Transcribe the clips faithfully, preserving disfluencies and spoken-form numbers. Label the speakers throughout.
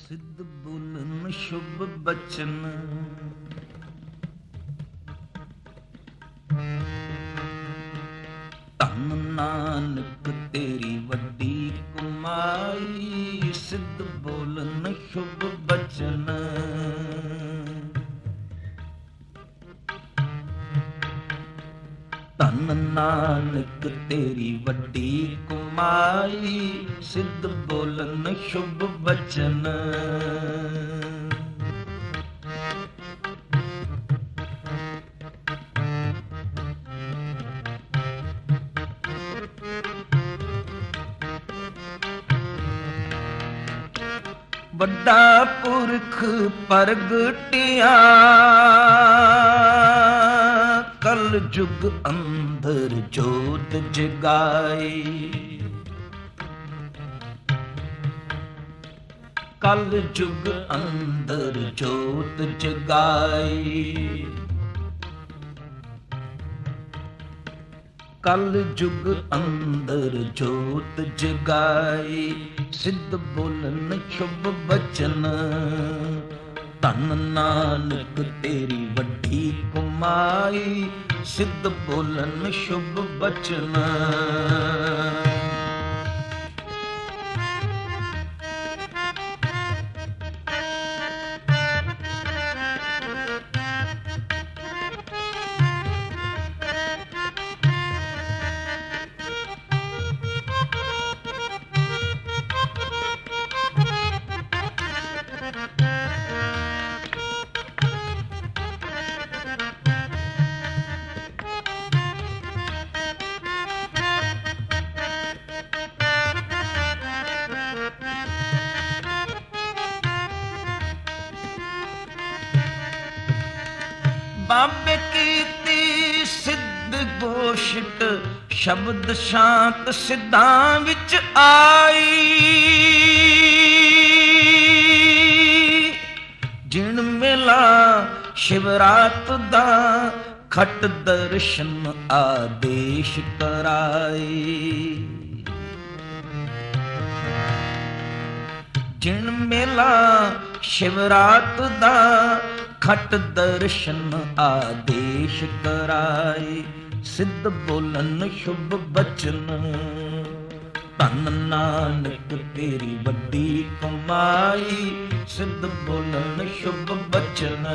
Speaker 1: ਸਿੱਧ ਬੋਲਨ ਸ਼ੁਭ ਬਚਨ, ਧੰਨ ਨਾਨਕ ਤੇਰੀ ਵੱਡੀ ਕਮਾਈ। ਸਿੱਧ ਬੋਲਨ ਸ਼ੁਭ ਬਚਨ, ਧੰਨ ਨਾਨਕ ਤੇਰੀ ਵੱਡੀ ਕਮਾਈ। ਸਿੱਧ ਬੋਲਨ ਸ਼ੁਭ ਬਚਨ, ਵੱਡਾ ਪੁਰਖ ਪ੍ਰਗਟਿਆ ਕਲ ਜੁਗ ਅੰਦਰ ਜੋਤ ਜਗਾਈ। ਕਲ ਜੁਗ ਅੰਦਰ ਜੋਤ ਜਗਾਈ। ਕਲ ਜੁਗ ਅੰਦਰ ਜੋਤ ਜਗਾਈ। ਸਿੱਧ ਬੋਲਨ ਸ਼ੁਭ ਬਚਨ, ਧੰਨ ਨਾਨਕ ਤੇਰੀ ਵੱਡੀ ਕਮਾਈ। ਸਿੱਧ ਬੋਲਨ ਸ਼ੁਭ ਬਚਨ, ਬਾਬੇ ਕੀਤੀ ਸਿੱਧ ਗੋਸ਼ਟ ਸ਼ਬਦ ਸ਼ਾਂਤ ਸਿੱਧਾਂ ਵਿੱਚ ਆਈ। ਜਿਣ ਮੇਲਾ ਸ਼ਿਵਰਾਤ ਦਾ ਖਟ ਦਰਸ਼ਨ ਆਦੇਸ਼ ਕਰਾਈ। ਜਿਣ ਮੇਲਾ ਸ਼ਿਵਰਾਤ ਦਾ ਖਟ ਦਰਸ਼ਨ ਆਦੇਸ਼ ਕਰਾਏ। ਸਿੱਧ ਬੋਲਨ ਸ਼ੁਭ ਬਚਨ, ਧੰਨ ਨਾਨਕ ਤੇਰੀ ਵੱਡੀ ਕਮਾਈ। ਸਿੱਧ ਬੋਲਨ ਸ਼ੁਭ ਬਚਨ,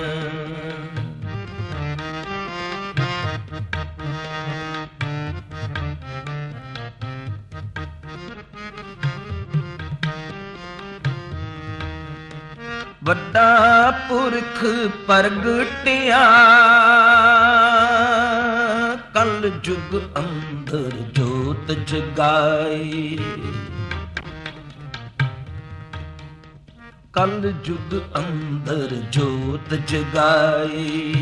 Speaker 1: ਵੱਡਾ ਪੁਰਖ ਪ੍ਰਗਟਿਆ ਕਲ ਜੁਗ ਅੰਦਰ ਜੋਤ ਜਗਾਈ। ਕਲ ਜੁਗ ਅੰਦਰ ਜੋਤ ਜਗਾਈ।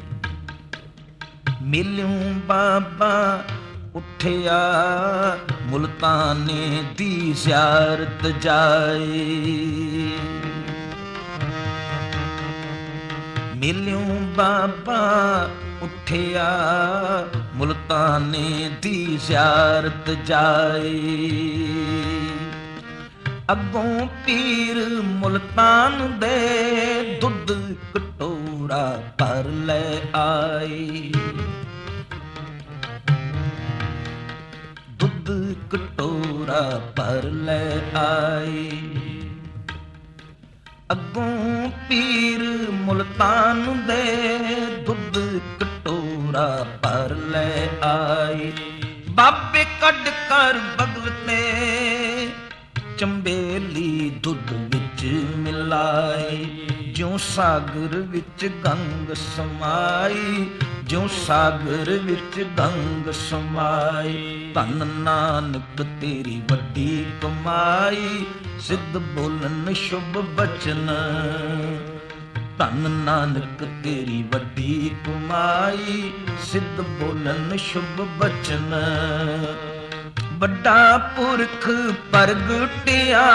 Speaker 1: ਮਿਲਿਓ ਬਾਬਾ ਉੱਠਿਆ ਮੁਲਤਾਨੇ ਦੀ ਜ਼ਿਆਰਤ ਜਾਏ। ਮਿਲਿਓ ਬਾਬਾ ਉੱਠਿਆ ਮੁਲਤਾਨੇ ਦੀ ਜ਼ਿਆਰਤ ਜਾਏ। ਅੱਗੋਂ ਪੀਰ ਮੁਲਤਾਨ ਦੇ ਦੁੱਧ ਕਟੋਰਾ ਭਰ ਲੈ ਆਏ। ਦੁੱਧ ਕਟੋਰਾ ਭਰ ਲੈ ਆਏ। ਅੱਗੋਂ ਪੀਰ ਮੁਲਤਾਨ ਦੇ ਦੁੱਧ ਕਟੋਰਾ ਭਰ ਲੈ ਆਏ। ਬਾਬੇ ਕੱਢ ਕਰ ਬਗਲ ਤੇ ਚੰਬੇਲੀ ਦੁੱਧ ਵਿੱਚ ਮਿਲਾਏ। ਜਿਉਂ ਸਾਗਰ ਵਿੱਚ ਗੰਗ ਸਮਾਈ। ਜਿਉਂ ਸਾਗਰ ਵਿੱਚ ਗੰਗ ਸਮਾਈ। ਧੰਨ ਨਾਨਕ ਤੇਰੀ ਵੱਡੀ ਕਮਾਈ। ਸਿੱਧ ਬੋਲਨ ਸ਼ੁਭ ਬਚਨ, ਧੰਨ ਨਾਨਕ ਤੇਰੀ ਵੱਡੀ ਕਮਾਈ। ਸਿੱਧ ਬੋਲਨ ਸ਼ੁਭ ਬਚਨ, ਵੱਡਾ ਪੁਰਖ ਪ੍ਰਗਟਿਆ।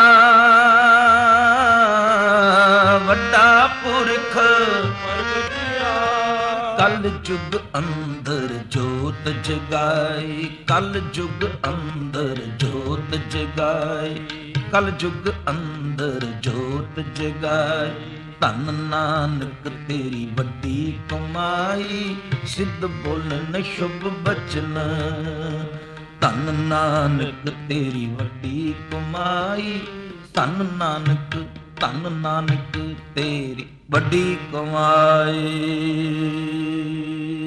Speaker 1: ਵੱਡਾ ਪੁਰਖ ਪ੍ਰਗਟਿਆ ਕਲ ਜੁਗ ਅੰਦਰ ਜੋਤ ਜਗਾਈ। ਕਲ ਜੁਗ ਅੰਦਰ ਜੋਤ ਜਗਾਈ। ਕਲ ਜੁਗ ਅੰਦਰ ਜੋਤ ਜਗਾਈ। ਧੰਨ ਨਾਨਕ ਤੇਰੀ ਵੱਡੀ ਕਮਾਈ, ਸਿੱਧ ਬੋਲਨ ਸ਼ੁਭ ਬਚਨ। ਧੰਨ ਨਾਨਕ ਤੇਰੀ ਵੱਡੀ ਕਮਾਈ, ਧੰਨ ਨਾਨਕ ਧੰਨ ਨਾਨਕ ਤੇਰੀ ਵੱਡੀ ਕਮਾਈ।